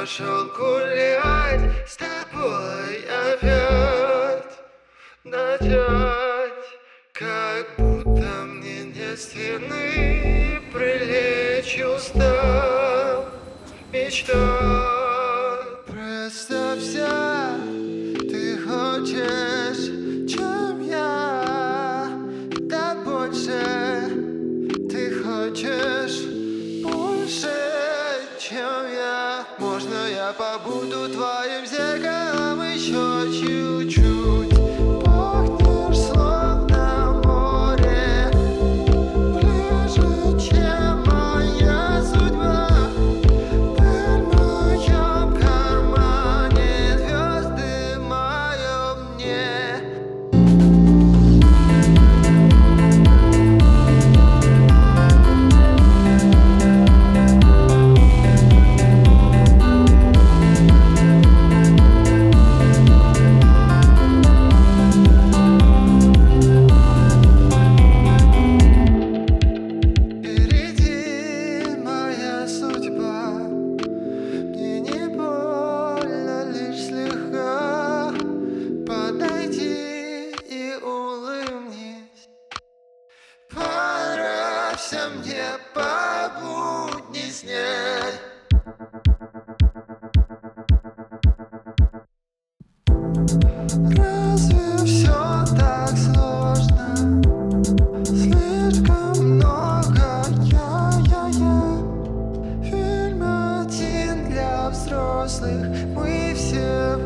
пошел гулять с тобой опять. Начать, как будто мне не стены, прилечь устал мечтать. Представься, ты хочешь, чем я, да больше. Ты хочешь больше, чем я. Можно я побуду твоим зеркалом еще чуть-чуть? Пахнешь словно море, ближе, чем моя судьба. В моем кармане звезды в моем дне. Понравься мне побудней. Разве все так сложно? Слишком много я. Фильм один для взрослых. Мы все.